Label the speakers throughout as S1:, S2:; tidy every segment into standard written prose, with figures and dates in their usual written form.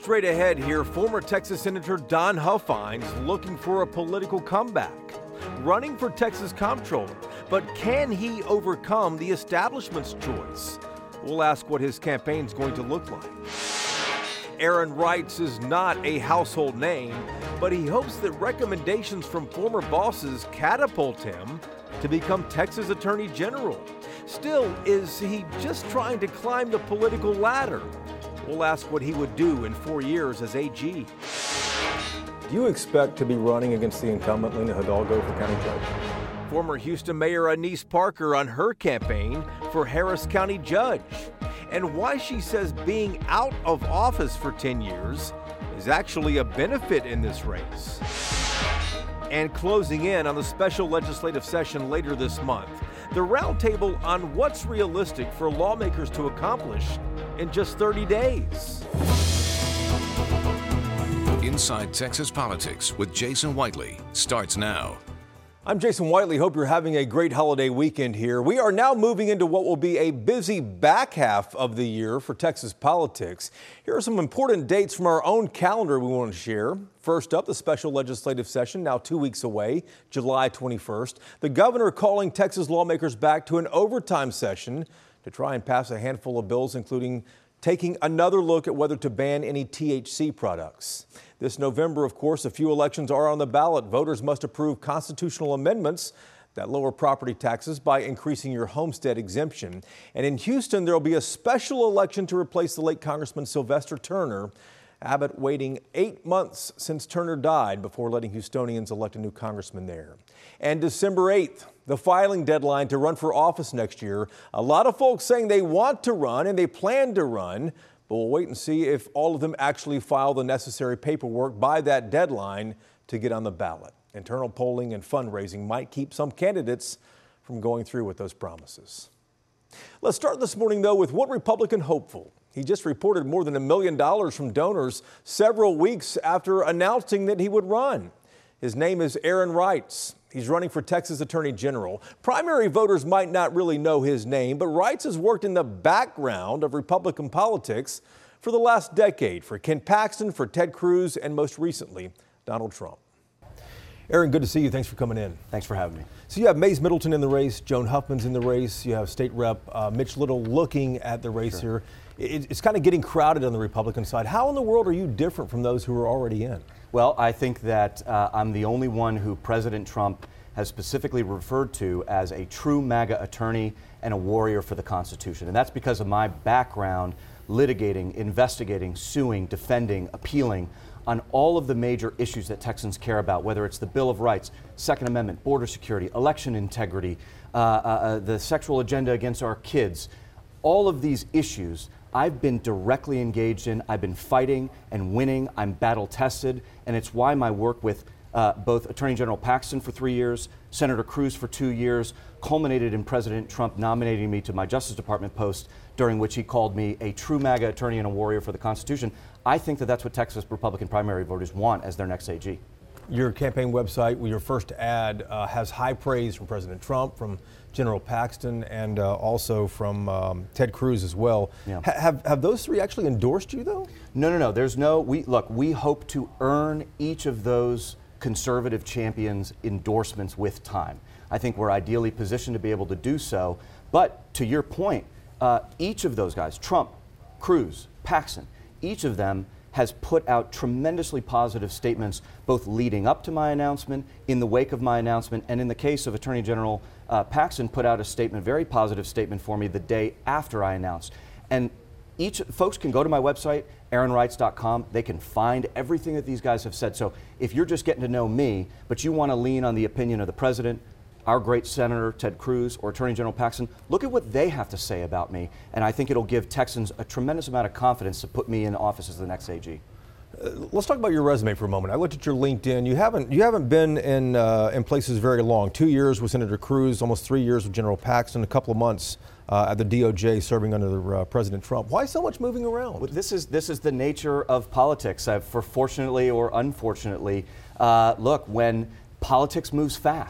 S1: Straight ahead here, former Texas Senator Don Huffines looking for a political comeback, running for Texas comptroller, but can he overcome the establishment's choice? We'll ask what his campaign's going to look like. Aaron Reitz is not a household name, but he hopes that recommendations from former bosses catapult him to become Texas Attorney General. Still, is he just trying to climb the political ladder? We'll ask what he would do in 4 years as AG.
S2: Do you expect to be running against the incumbent Lina Hidalgo for county judge?
S1: Former Houston Mayor Annise Parker on her campaign for Harris County Judge, and why she says being out of office for 10 years is actually a benefit in this race. And closing in on the special legislative session later this month, the roundtable on what's realistic for lawmakers to accomplish in just 30 days.
S3: Inside Texas Politics with Jason Whiteley starts now.
S2: I'm Jason Whiteley. Hope you're having a great holiday weekend here. We are now moving into what will be a busy back half of the year for Texas politics. Here are some important dates from our own calendar we want to share. First up, the special legislative session, now 2 weeks away, July 21st. The governor calling Texas lawmakers back to an overtime session to try and pass a handful of bills, including taking another look at whether to ban any THC products. This November, of course, a few elections are on the ballot. Voters must approve constitutional amendments that lower property taxes by increasing your homestead exemption. And in Houston, there will be a special election to replace the late Congressman Sylvester Turner. Abbott waiting 8 months since Turner died before letting Houstonians elect a new congressman there. And December 8th, the filing deadline to run for office next year. A lot of folks saying they want to run and they plan to run, but we'll wait and see if all of them actually file the necessary paperwork by that deadline to get on the ballot. Internal polling and fundraising might keep some candidates from going through with those promises. Let's start this morning, though, with one Republican hopeful. He just reported more than $1 million from donors several weeks after announcing that he would run. His name is Aaron Reitz. He's running for Texas Attorney General. Primary voters might not really know his name, but Reitz has worked in the background of Republican politics for the last decade for Ken Paxton, for Ted Cruz, and most recently, Donald Trump. Aaron, good to see you. Thanks for coming in.
S4: Thanks for having me.
S2: So you have Mays Middleton in the race, Joan Huffman's in the race, you have State Rep Mitch Little looking at the race here. It's kind of getting crowded on the Republican side. How in the world are you different from those who are already in?
S4: Well, I think that I'm the only one who President Trump has specifically referred to as a true MAGA attorney and a warrior for the Constitution. And that's because of my background litigating, investigating, suing, defending, appealing on all of the major issues that Texans care about, whether it's the Bill of Rights, Second Amendment, border security, election integrity, the sexual agenda against our kids. All of these issues I've been directly engaged in. I've been fighting and winning. I'm battle tested. And it's why my work with both Attorney General Paxton for 3 years, Senator Cruz for 2 years, culminated in President Trump nominating me to my Justice Department post, during which he called me a true MAGA attorney and a warrior for the Constitution. I think that that's what Texas Republican primary voters want as their next AG.
S2: Your campaign website, with your first ad, has high praise from President Trump, from General Paxton, and also from Ted Cruz as well.
S4: Yeah.
S2: Have those three actually endorsed you, though?
S4: No. There's no. We hope to earn each of those conservative champions' endorsements with time. I think we're ideally positioned to be able to do so. But to your point, each of those guys, Trump, Cruz, Paxton, each of them has put out tremendously positive statements, both leading up to my announcement, in the wake of my announcement, and in the case of Attorney General Paxton, put out a statement, very positive statement for me the day after I announced. And folks can go to my website, aaronreitz.com. They can find everything that these guys have said. So if you're just getting to know me, but you want to lean on the opinion of the president, our great Senator Ted Cruz, or Attorney General Paxton, look at what they have to say about me. And I think it'll give Texans a tremendous amount of confidence to put me in office as the next AG.
S2: Let's talk about your resume for a moment. I looked at your LinkedIn. You haven't been in places very long. 2 years with Senator Cruz, almost 3 years with General Paxton, a couple of months at the DOJ serving under President Trump. Why so much moving around?
S4: Well, this is the nature of politics. For fortunately or unfortunately, look, when politics moves fast,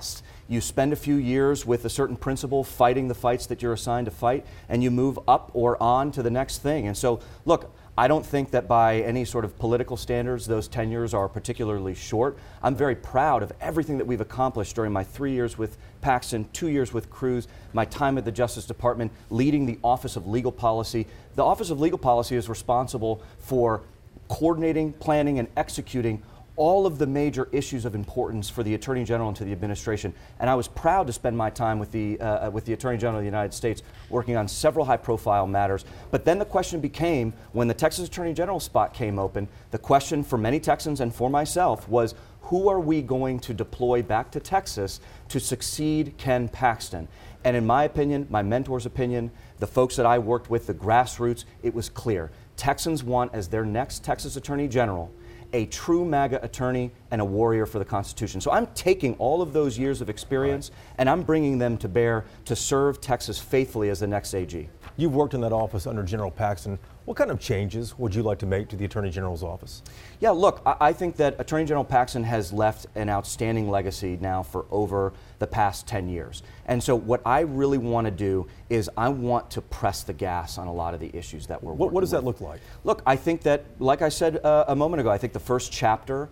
S4: You spend a few years with a certain principle fighting the fights that you're assigned to fight, and you move up or on to the next thing. And so, look, I don't think that by any sort of political standards, those tenures are particularly short. I'm very proud of everything that we've accomplished during my 3 years with Paxton, 2 years with Cruz, my time at the Justice Department, leading the Office of Legal Policy. The Office of Legal Policy is responsible for coordinating, planning, and executing all of the major issues of importance for the Attorney General and to the administration. And I was proud to spend my time with the Attorney General of the United States working on several high-profile matters. But then the question became, when the Texas Attorney General spot came open, the question for many Texans and for myself was, who are we going to deploy back to Texas to succeed Ken Paxton? And in my opinion, my mentor's opinion, the folks that I worked with, the grassroots, it was clear. Texans want as their next Texas Attorney General a true MAGA attorney and a warrior for the Constitution. So I'm taking all of those years of experience and I'm bringing them to bear to serve Texas faithfully as the next AG.
S2: You've worked in that office under General Paxton. What kind of changes would you like to make to the Attorney General's office?
S4: Yeah, look, I think that Attorney General Paxton has left an outstanding legacy now for over the past 10 years. And so what I really want to do is I want to press the gas on a lot of the issues that we're working with.
S2: What does that look like?
S4: Look, I think that, like I said a moment ago, I think the first chapter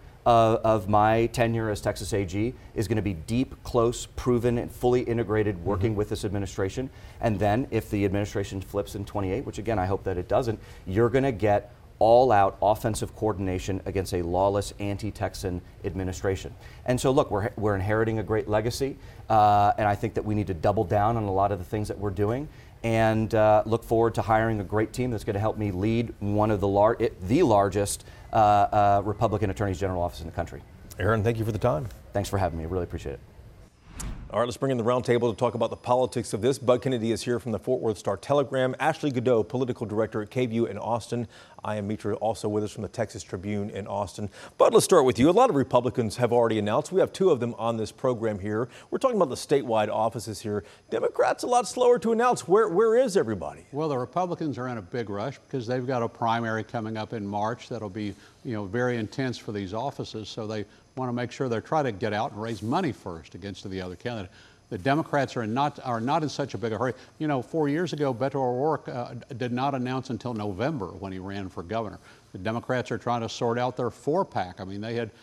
S4: of my tenure as Texas AG is going to be deep, close, proven, and fully integrated working with this administration. And then if the administration flips in 28, which again I hope that it doesn't, you're going to get all-out offensive coordination against a lawless anti-Texan administration. And so look, we're inheriting a great legacy, and I think that we need to double down on a lot of the things that we're doing, and look forward to hiring a great team that's going to help me lead one of the largest Republican Attorneys General office in the country.
S2: Aaron, thank you for the time.
S4: Thanks for having me. I really appreciate it.
S2: All right, let's bring in the roundtable to talk about the politics of this. Bud Kennedy is here from the Fort Worth Star-Telegram. Ashley Godot, political director at KVUE in Austin. I am Mitra, also with us from the Texas Tribune in Austin. Bud, let's start with you. A lot of Republicans have already announced. We have two of them on this program here. We're talking about the statewide offices here. Democrats a lot slower to announce. Where is everybody?
S5: Well, the Republicans are in a big rush because they've got a primary coming up in March that'll be, very intense for these offices. So they want to make sure they're trying to get out and raise money first against the other candidate. The Democrats are not in such a big a hurry. 4 years ago, Beto O'Rourke did not announce until November when he ran for governor. The Democrats are trying to sort out their four-pack. I mean, they had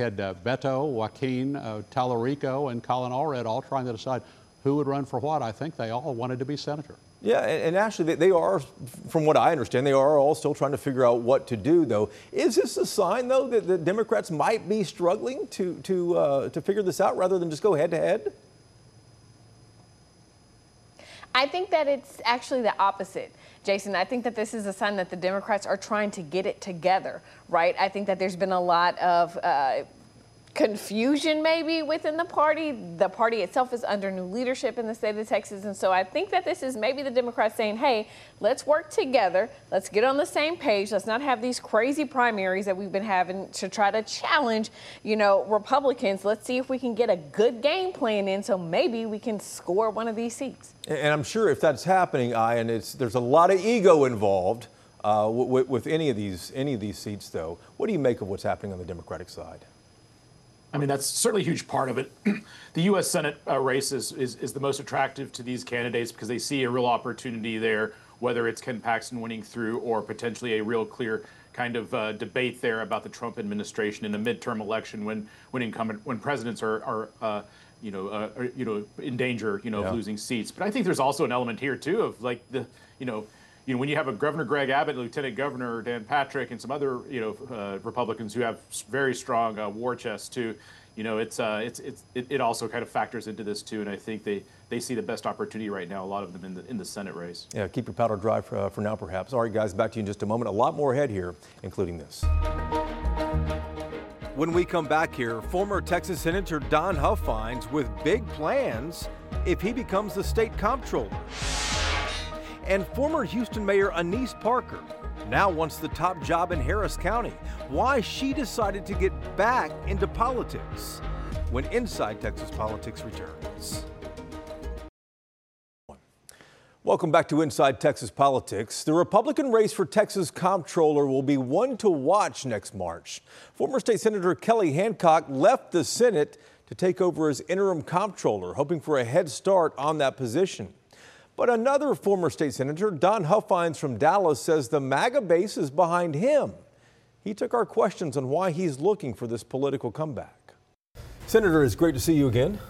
S5: Beto, Joaquin, Tallarico, and Colin Allred all trying to decide who would run for what. I think they all wanted to be senator.
S2: Yeah, and actually they are, from what I understand, they are all still trying to figure out what to do, though. Is this a sign, though, that the Democrats might be struggling to figure this out rather than just go head-to-head?
S6: I think that it's actually the opposite, Jason. I think that this is a sign that the Democrats are trying to get it together, right? I think that there's been a lot of confusion maybe within the party. The party itself is under new leadership in the state of Texas. And so I think that this is maybe the Democrats saying, hey, let's work together. Let's get on the same page. Let's not have these crazy primaries that we've been having to try to challenge, Republicans. Let's see if we can get a good game plan in so maybe we can score one of these seats.
S2: And I'm sure if that's happening, Ian, there's a lot of ego involved with any of these seats, though. What do you make of what's happening on the Democratic side?
S7: I mean, that's certainly a huge part of it. The U.S. Senate race is the most attractive to these candidates because they see a real opportunity there, whether it's Ken Paxton winning through or potentially a real clear kind of debate there about the Trump administration in a midterm election when presidents are in danger, of losing seats. But I think there's also an element here too of like when you have a Governor Greg Abbott, Lieutenant Governor Dan Patrick, and some other Republicans who have very strong war chests too, it also kind of factors into this too. And I think they see the best opportunity right now, a lot of them in the Senate race.
S2: Yeah, keep your powder dry for now, perhaps. All right, guys, back to you in just a moment. A lot more ahead here, including this.
S1: When we come back here, former Texas Senator Don Huffines with big plans if he becomes the state comptroller. And former Houston Mayor Annise Parker now wants the top job in Harris County. Why she decided to get back into politics when Inside Texas Politics returns.
S2: Welcome back to Inside Texas Politics. The Republican race for Texas comptroller will be one to watch next March. Former State Senator Kelly Hancock left the Senate to take over as interim comptroller, hoping for a head start on that position. But another former state senator, Don Huffines from Dallas, says the MAGA base is behind him. He took our questions on why he's looking for this political comeback. Senator, it's great to see you again.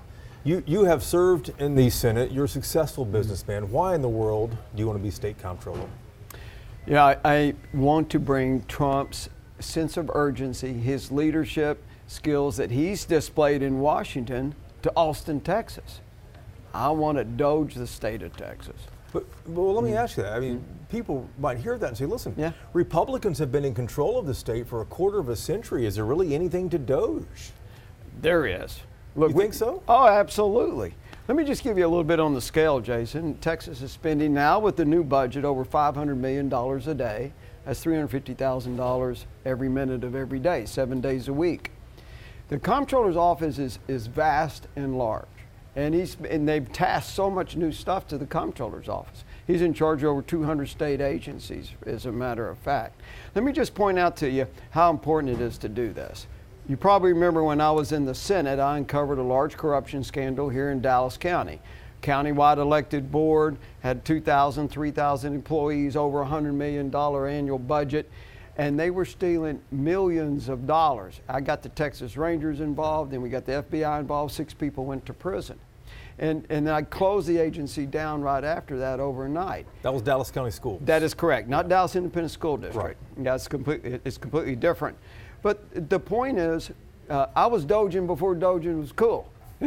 S2: You have served in the Senate. You're a successful businessman. Why in the world do you want to be state comptroller?
S8: Yeah, I want to bring Trump's sense of urgency, his leadership skills that he's displayed in Washington, to Austin, Texas. I want to doge the state of Texas.
S2: But let me ask you that. I mean, people might hear that and say, listen,
S8: yeah,
S2: Republicans have been in control of the state for a quarter of a century. Is there really anything to doge?
S8: There is. Look,
S2: you think so?
S8: Oh, absolutely. Let me just give you a little bit on the scale, Jason. Texas is spending now with the new budget over $500 million a day. That's $350,000 every minute of every day, 7 days a week. The comptroller's office is vast and large. And they've tasked so much new stuff to the comptroller's office. He's in charge of over 200 state agencies, as a matter of fact. Let me just point out to you how important it is to do this. You probably remember when I was in the Senate, I uncovered a large corruption scandal here in Dallas County. Countywide elected board, had 2,000, 3,000 employees, over $100 million annual budget, and they were stealing millions of dollars. I got the Texas Rangers involved, and we got the FBI involved. 6 people went to prison. And I closed the agency down right after that overnight.
S2: That was Dallas County Schools.
S8: That is correct, not Dallas Independent School District.
S2: Right.
S8: Yeah, it's completely different. But the point is, I was doging before doging was cool.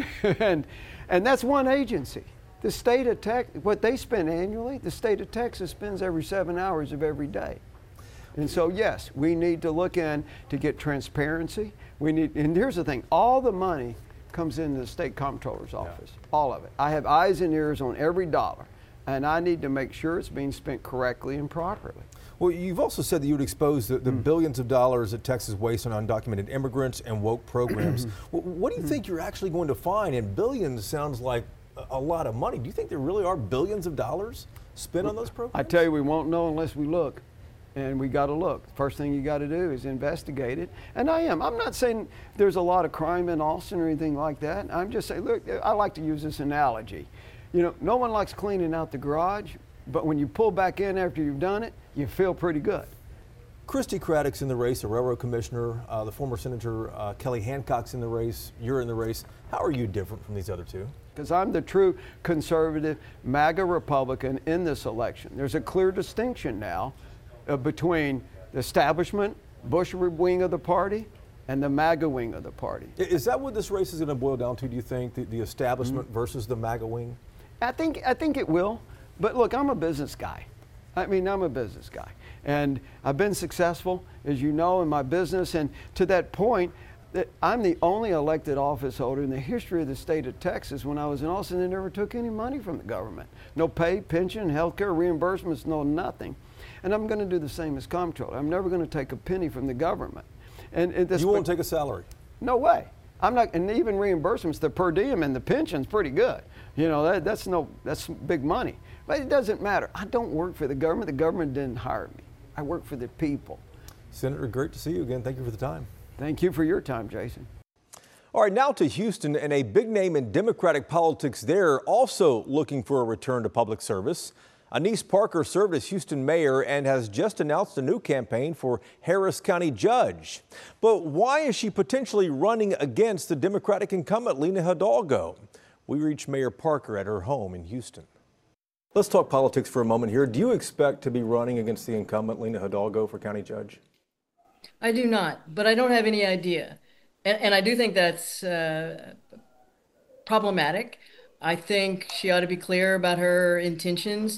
S8: and that's one agency. The state of Texas, what they spend annually, the state of Texas spends every 7 hours of every day. And so, yes, we need to look in to get transparency. And here's the thing, all the money comes into the state comptroller's office, all of it. I have eyes and ears on every dollar, and I need to make sure it's being spent correctly and properly.
S2: Well, you've also said that you would expose the billions of dollars that Texas wastes on undocumented immigrants and woke programs. What do you think you're actually going to find? And billions sounds like a lot of money. Do you think there really are billions of dollars spent on those programs?
S8: I tell you, we won't know unless we look. And we got to look. First thing you got to do is investigate it. And I'm not saying there's a lot of crime in Austin or anything like that. I'm just saying, look, I like to use this analogy. You know, no one likes cleaning out the garage, but when you pull back in after you've done it, you feel pretty good.
S2: Christy Craddock's in the race, the railroad commissioner. The former Senator Kelly Hancock's in the race. You're in the race. How are you different from these other two?
S8: Because I'm the true conservative MAGA Republican in this election. There's a clear distinction now between the establishment, Bush wing of the party, and the MAGA wing of the party.
S2: Is that what this race is going to boil down to, do you think, the establishment versus the MAGA wing?
S8: I think it will. But look, I'm a business guy. I'm a business guy. And I've been successful, as you know, in my business. And to that point, that I'm the only elected office holder in the history of the state of Texas when I was in Austin that never took any money from the government. No pay, pension, health care, reimbursements, no nothing. And I'm going to do the same as comptroller. I'm never going to take a penny from the government. And
S2: you won't take a salary?
S8: No way. I'm not, and even reimbursements, the per diem and the pension's pretty good. You know, that's big money. But it doesn't matter. I don't work for the government. The government didn't hire me. I work for the people.
S2: Senator, great to see you again. Thank you for the time.
S8: Thank you for your time, Jason.
S2: All right, now to Houston, and a big name in Democratic politics there also looking for a return to public service. Annise Parker served as Houston mayor and has just announced a new campaign for Harris County judge. But why is she potentially running against the Democratic incumbent Lina Hidalgo? We reached Mayor Parker at her home in Houston. Let's talk politics for a moment here. Do you expect to be running against the incumbent Lina Hidalgo for county judge?
S9: I do not, but I don't have any idea. And I do think that's problematic. I think she ought to be clear about her intentions.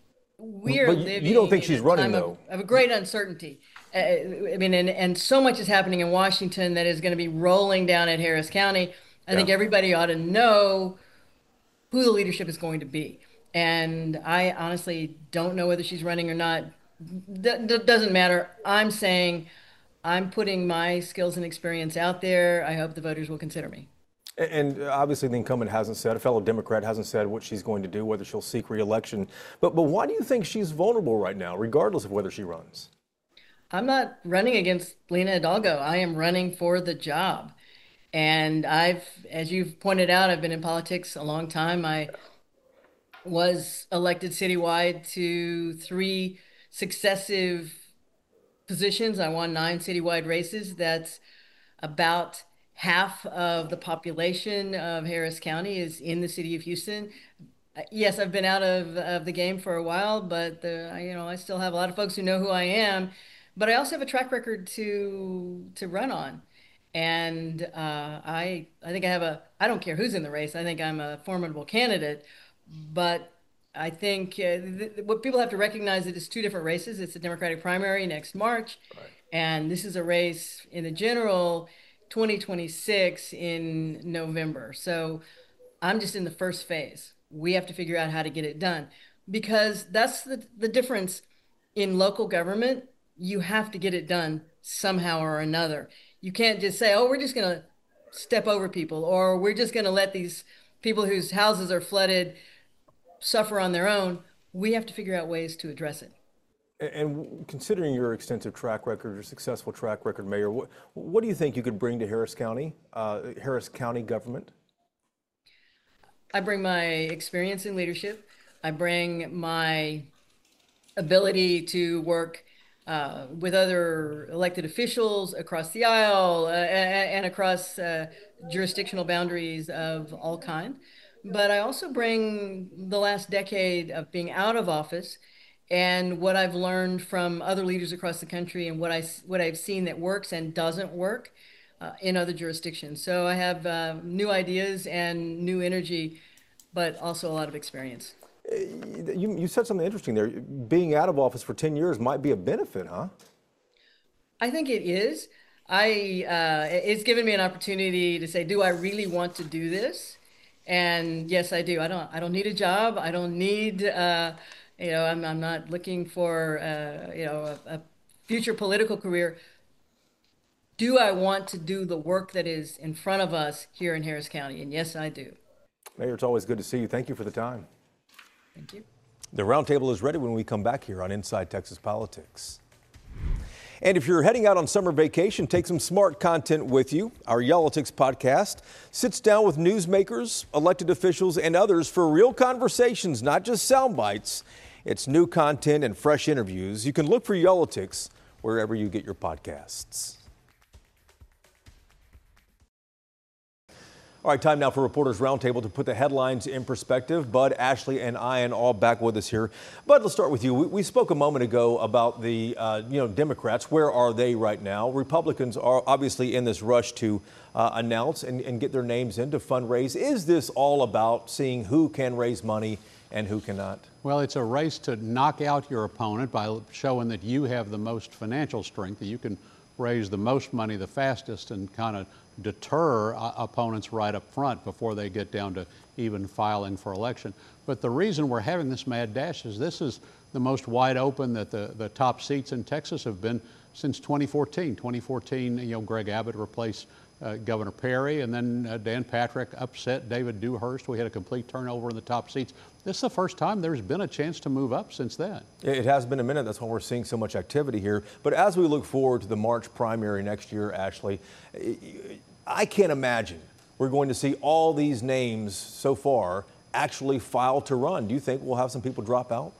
S2: You don't think she's running, though?
S9: Of a great uncertainty. I mean, and so much is happening in Washington that is going to be rolling down at Harris County. I think everybody ought to know who the leadership is going to be. And I honestly don't know whether she's running or not. That doesn't matter. I'm saying I'm putting my skills and experience out there. I hope the voters will consider me.
S2: And obviously the incumbent hasn't said, a fellow Democrat hasn't said what she's going to do, whether she'll seek re-election. But why do you think she's vulnerable right now, regardless of whether she runs?
S9: I'm not running against Lina Hidalgo. I am running for the job. And as you've pointed out, I've been in politics a long time. I was elected citywide to 3 successive positions. I won 9 citywide races. That's about half of the population of Harris County is in the city of Houston. Yes, I've been out of the game for a while, but I still have a lot of folks who know who I am. But I also have a track record to run on, and I think I don't care who's in the race. I think I'm a formidable candidate, but I think what people have to recognize is it's 2 different races. It's a Democratic primary next March, right, and this is a race in the general 2026 in November. So I'm just in the first phase. We have to figure out how to get it done, because that's the difference in local government. You have to get it done somehow or another. You can't just say, oh, we're just going to step over people, or we're just going to let these people whose houses are flooded suffer on their own. We have to figure out ways to address it.
S2: And considering your extensive track record, your successful track record, Mayor, what do you think you could bring to Harris County government?
S9: I bring my experience in leadership. I bring my ability to work with other elected officials across the aisle and across jurisdictional boundaries of all kind. But I also bring the last decade of being out of office and what I've learned from other leaders across the country and what I've seen that works and doesn't work in other jurisdictions. So I have new ideas and new energy, but also a lot of experience.
S2: You said something interesting there. Being out of office for 10 years might be a benefit, huh?
S9: I think it is. It's given me an opportunity to say, do I really want to do this? And yes, I do. I don't need a job. I don't need, I'm not looking for, a future political career. Do I want to do the work that is in front of us here in Harris County? And yes, I do.
S2: Mayor, it's always good to see you. Thank you for the time.
S9: Thank you.
S2: The roundtable is ready when we come back here on Inside Texas Politics. And if you're heading out on summer vacation, take some smart content with you. Our Y'all-itics podcast sits down with newsmakers, elected officials, and others for real conversations, not just sound bites. It's new content and fresh interviews. You can look for Y'all-itics wherever you get your podcasts. All right, time now for Reporters Roundtable to put the headlines in perspective. Bud, Ashley, and Ian all back with us here. Bud, let's start with you. We spoke a moment ago about the Democrats. Where are they right now? Republicans are obviously in this rush to announce and get their names in to fundraise. Is this all about seeing who can raise money and who cannot?
S5: Well, it's a race to knock out your opponent by showing that you have the most financial strength, that you can raise the most money the fastest and kind of deter opponents right up front before they get down to even filing for election. But the reason we're having this mad dash is this is the most wide open that the top seats in Texas have been since 2014. 2014, Greg Abbott replaced Governor Perry, and then Dan Patrick upset David Dewhurst. We had a complete turnover in the top seats. This is the first time there's been a chance to move up since then.
S2: It has been a minute. That's why we're seeing so much activity here. But as we look forward to the March primary next year, Ashley, I can't imagine we're going to see all these names so far actually file to run. Do you think we'll have some people drop out?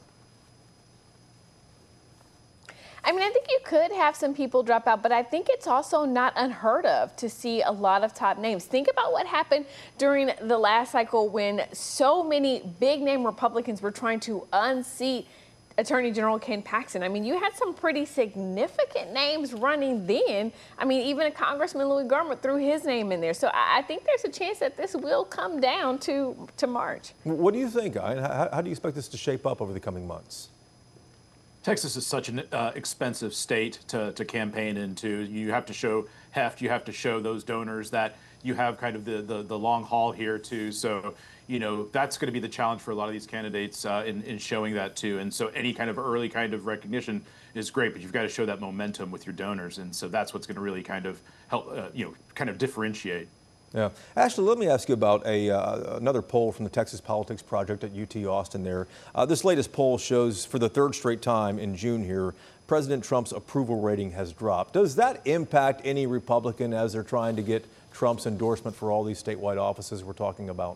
S6: I mean, I think you could have some people drop out, but I think it's also not unheard of to see a lot of top names. Think about what happened during the last cycle when so many big name Republicans were trying to unseat Attorney General Ken Paxton. I mean, you had some pretty significant names running then. I mean, even a Congressman Louis Gohmert threw his name in there. So I think there's a chance that this will come down to March.
S2: What do you think, Ian? How do you expect this to shape up over the coming months?
S7: Texas is such an expensive state to campaign into. You have to show heft. You have to show those donors that you have kind of the long haul here too. So, that's going to be the challenge for a lot of these candidates in showing that too. And so any kind of early kind of recognition is great, but you've got to show that momentum with your donors. And so that's what's going to really kind of help, kind of differentiate.
S2: Yeah. Ashley, let me ask you about another poll from the Texas Politics Project at UT Austin there. This latest poll shows for the third straight time in June here, President Trump's approval rating has dropped. Does that impact any Republican as they're trying to get Trump's endorsement for all these statewide offices we're talking about?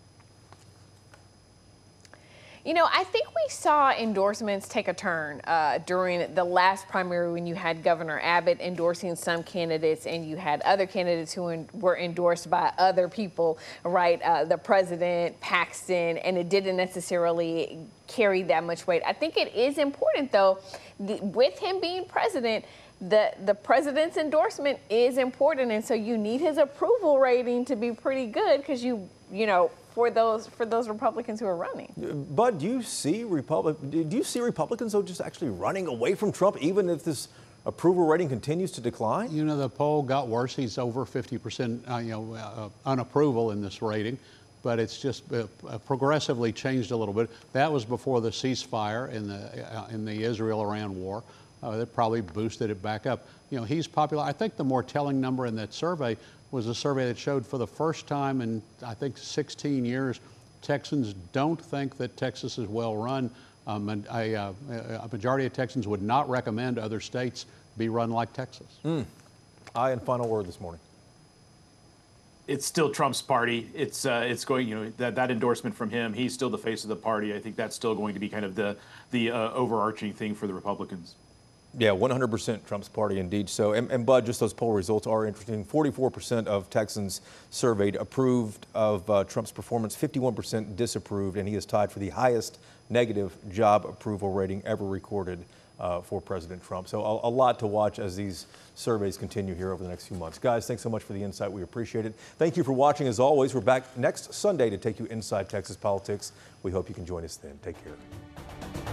S6: You know, I think we saw endorsements take a turn during the last primary when you had Governor Abbott endorsing some candidates and you had other candidates who were endorsed by other people, right? The president, Paxton, and it didn't necessarily carry that much weight. I think it is important, though, with him being president, the president's endorsement is important, and so you need his approval rating to be pretty good because you know, for those Republicans who are running.
S2: Bud, do you see Republicans though just actually running away from Trump, even if this approval rating continues to decline?
S5: You know, the poll got worse. He's over 50%, unapproval in this rating, but it's just progressively changed a little bit. That was before the ceasefire in the Israel-Iran war. That probably boosted it back up. You know, he's popular. I think the more telling number in that survey was a survey that showed for the first time in, I think, 16 years, Texans don't think that Texas is well run. A majority of Texans would not recommend other states be run like Texas.
S2: And final word this morning.
S7: It's still Trump's party. It's going, you know, that endorsement from him. He's still the face of the party. I think that's still going to be kind of the overarching thing for the Republicans.
S2: Yeah, 100% Trump's party indeed. So, and Bud, just those poll results are interesting. 44% of Texans surveyed approved of Trump's performance, 51% disapproved, and he is tied for the highest negative job approval rating ever recorded for President Trump. So a lot to watch as these surveys continue here over the next few months. Guys, thanks so much for the insight. We appreciate it. Thank you for watching. As always, we're back next Sunday to take you inside Texas politics. We hope you can join us then. Take care.